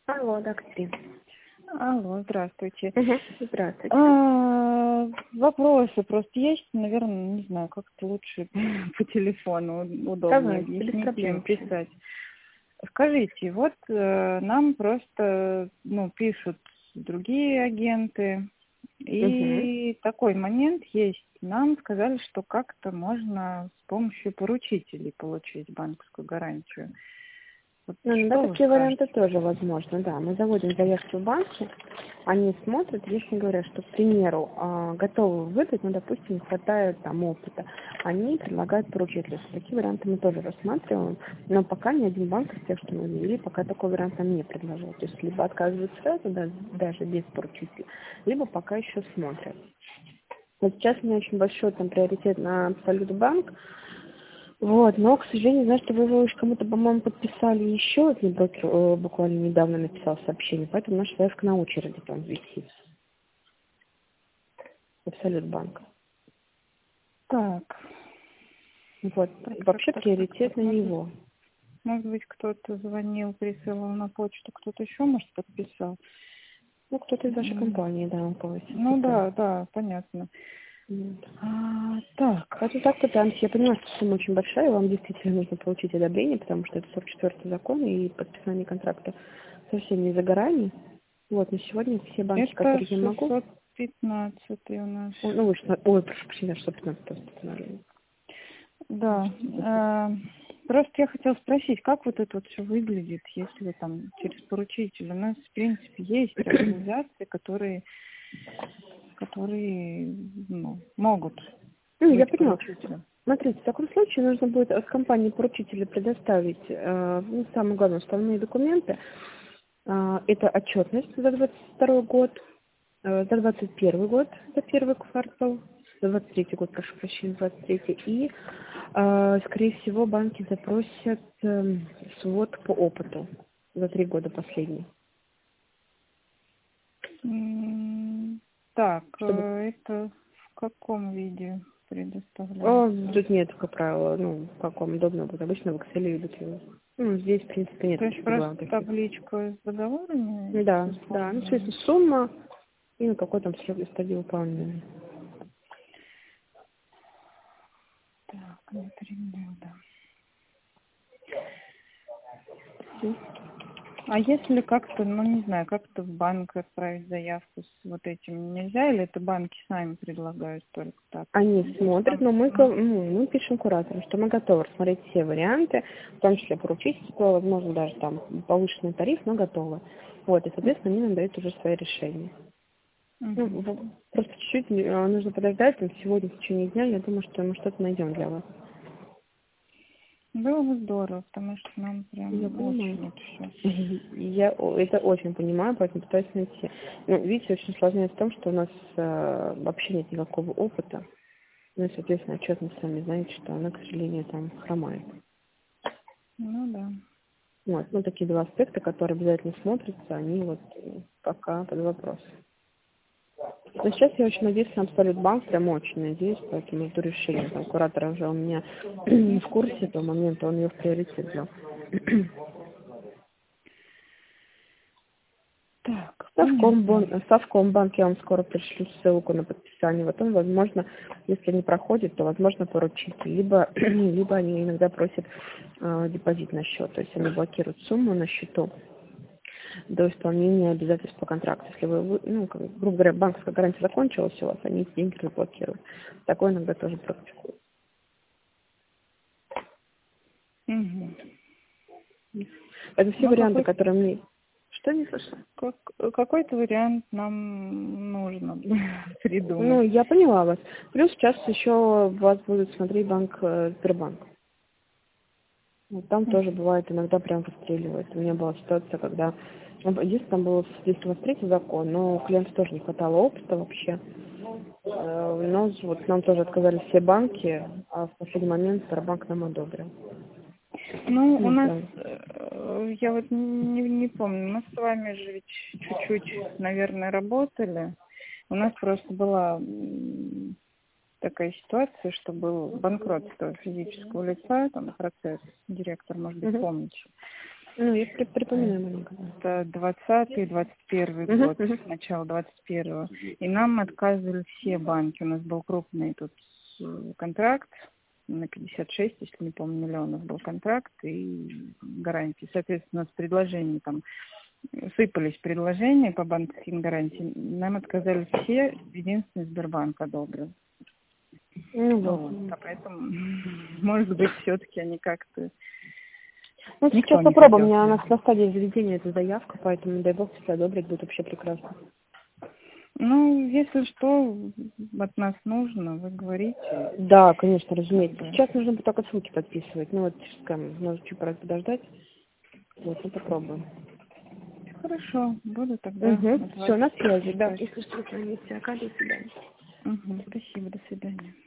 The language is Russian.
Алло, да, Катерина. Алло, здравствуйте. Здравствуйте. Вопросы просто есть, наверное, не знаю, как-то лучше по телефону удобнее Давайте, без объяснить, проблем чем вообще. писать. Скажите, вот нам просто пишут другие агенты, Угу. и такой момент есть. Нам сказали, что как-то можно с помощью поручителей получить банковскую гарантию. Вот Ну, да, что вы такие варианты скажете? тоже возможны, да. Мы заводим заявки в банке, они смотрят, если говорят, что, к примеру, готовы выдать, ну, допустим, не хватает там опыта, они предлагают поручительство. Такие варианты мы тоже рассматриваем, но пока ни один банк из тех, что мы ввели, пока такой вариант нам не предложил. То есть либо отказывают сразу, да, даже без поручителя, либо пока еще смотрят. Вот сейчас у меня очень большой там приоритет на Абсолют банк. Вот, но, к сожалению, знаю, что вы его уж кому-то, по-моему, подписали еще один брокер, буквально недавно написал сообщение, поэтому наша заявка на очереди там висит. Абсолют банк. Так, Вот, вообще приоритет так. на него. Может быть, кто-то звонил, присылал на почту, кто-то еще, может, подписал. Ну, кто-то из вашей компании, да, он Ну повысил. да, понятно. Вот. Так, Поэтому так пытаемся. Я понимаю, что сумма очень большая, вам действительно нужно получить одобрение, потому что это 44-й закон, и подписание контракта совсем не за горами. Вот, на сегодня все банки, это которые я могу. 615 у нас. Ну, вы что, ой, прошу прощения, 615 установление. Да, просто я хотела спросить, как вот это вот все выглядит, если там через поручителя. У нас, в принципе, есть организации, которые могут Ну, я быть поняла. поручителем. Смотрите, в таком случае нужно будет от компании поручителя предоставить, самое главное, основные документы. Это отчетность за 22 год, за 21 год, за первый квартал, за 23 год, прошу прощения, 23 и, скорее всего, банки запросят свод по опыту за 3 года последний. Так, Чтобы это в каком виде предоставляется? тут нет, как правило, как вам удобно будет. Обычно в Excel ведут его. Здесь, в принципе, нет То есть каких-то просто главных таких. табличку с договорами, с Да, да. Ну, условиями. соответственно, сумма и на какой там стадии выполнения. Так, например, да. А если как-то, не знаю, как-то в банк отправить заявку с вот этим нельзя, или это банки сами предлагают только так? Они Здесь смотрят, нам... но мы пишем куратору, что мы готовы рассмотреть все варианты, в том числе поручительство, возможно, даже там повышенный тариф, но готовы. Вот, и, соответственно, они нам дают уже свои решения. Просто чуть-чуть нужно подождать, сегодня в течение дня, я думаю, что мы что-то найдем для вас. Было бы здорово, потому что нам Я прям понимаю. очень это все. Я это очень понимаю, поэтому пытаюсь найти. Видите, очень сложнее в том, что у нас вообще нет никакого опыта. Ну и, соответственно, отчетность, сами знаете, что она, к сожалению, там хромает. Ну да. Вот. Такие два аспекта, которые обязательно смотрятся, они вот пока под вопросом. Но сейчас я очень надеюсь на Абсолют банк, прям очень надеюсь, поэтому жду решения. Там куратор уже у меня в курсе этого момента, он ее в приоритет взял. Так, понятно. Совкомбанк я вам скоро пришлю ссылку на подписание. Потом, возможно, если не проходит, то, возможно, поручить. Либо они иногда просят депозит на счет. То есть они блокируют сумму на счету до исполнения обязательств по контракту. Если грубо говоря, банковская гарантия закончилась у вас, они эти деньги разблокируют. Такое иногда тоже практикуют. Угу. Это все Ну, варианты, которые мне... Что не слышно? какой-то вариант нам нужно придумать. Я поняла вас. Плюс сейчас еще вас будет смотреть банк Сбербанк. Там тоже бывает, иногда прям выстреливает. У меня была ситуация, когда... Единственное, там был 223 закон, но клиенту тоже не хватало опыта вообще. Но вот нам тоже отказали все банки, а в последний момент Сбербанк нам одобрил. У нас, Да. я вот не помню, мы с вами же ведь чуть-чуть, наверное, работали. У нас просто была такая ситуация, что был банкротство физического лица, там процесс, директор, может быть, помните. Ну, я припоминаю много. Это 20-й, 21-й год, начало 21-го. И нам отказывали все банки. У нас был крупный тут контракт на 56, если не помню, миллионов был контракт и гарантии. Соответственно, с предложений там сыпались предложения по банковским гарантиям. Нам отказали все, единственный Сбербанк одобрил. Ну, Вот. А поэтому, может быть, все-таки они как-то... Ну, сейчас попробуем. У меня на стадии заведения эта заявка, поэтому, дай бог, если одобрят, будет вообще прекрасно. Ну, если что от нас нужно, вы говорите. Да, конечно, разумеется. Сейчас нужно только ссылки подписывать. Ну, вот, нужно чуть подождать. Вот, ну, попробуем. Хорошо, буду тогда. Все, на связи, да. Если что, с вами до свидания. Спасибо, до свидания.